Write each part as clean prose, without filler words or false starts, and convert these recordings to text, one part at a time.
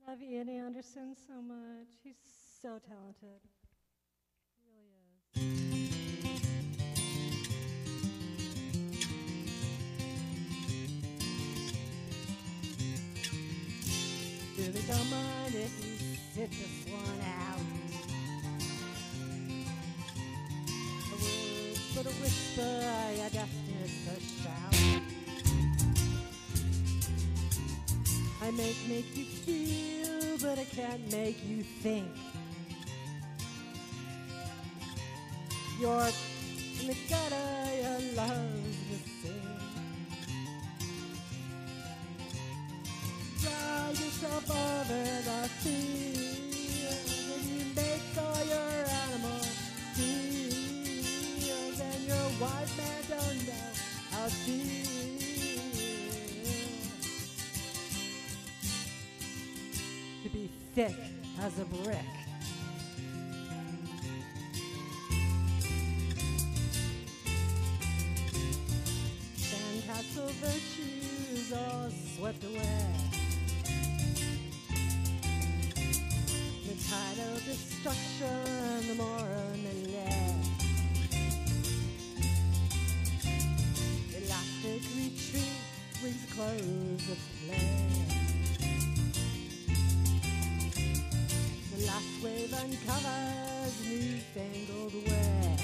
Love Ian Anderson so much. He's so talented. He really is. Really don't mind if you sit this one out. A word but a whisper, a deafness, a shout. I make you feel, but I can't make you think. You're in the gutter, your love's missing. Drive yourself over the field, and you make all your animal feels, and your wise man don't know how to feel. To be thick as a brick. Sandcastle virtues all swept away. The tide of destruction, the moral melee. Elastic retreat brings close of play. The last wave uncovers newfangled wear.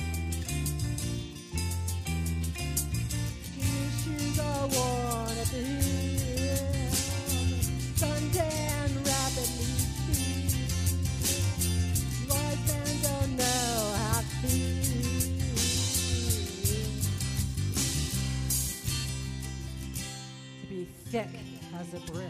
Your shoes are worn at the heel. Suntan rapidly feeds. Wise men don't know how to feel. To be thick as a brick.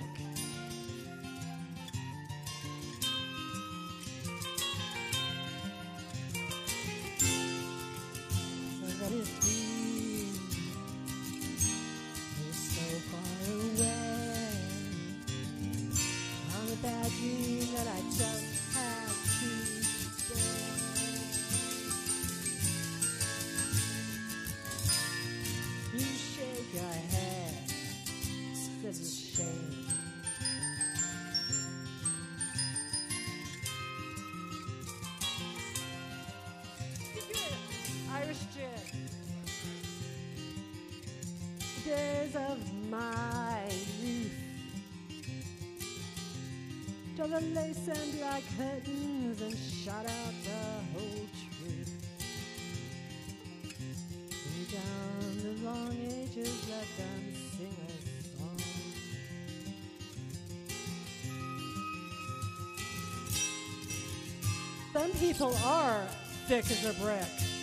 What is he? He's so far away. I'm a bad dream that I just have to stay. You shake your head, it's a shame. Irish gin. Days of my youth, draw the lace and black curtains and shut out the whole truth. And down the long ages, let them sing a song. Some people are thick as a brick.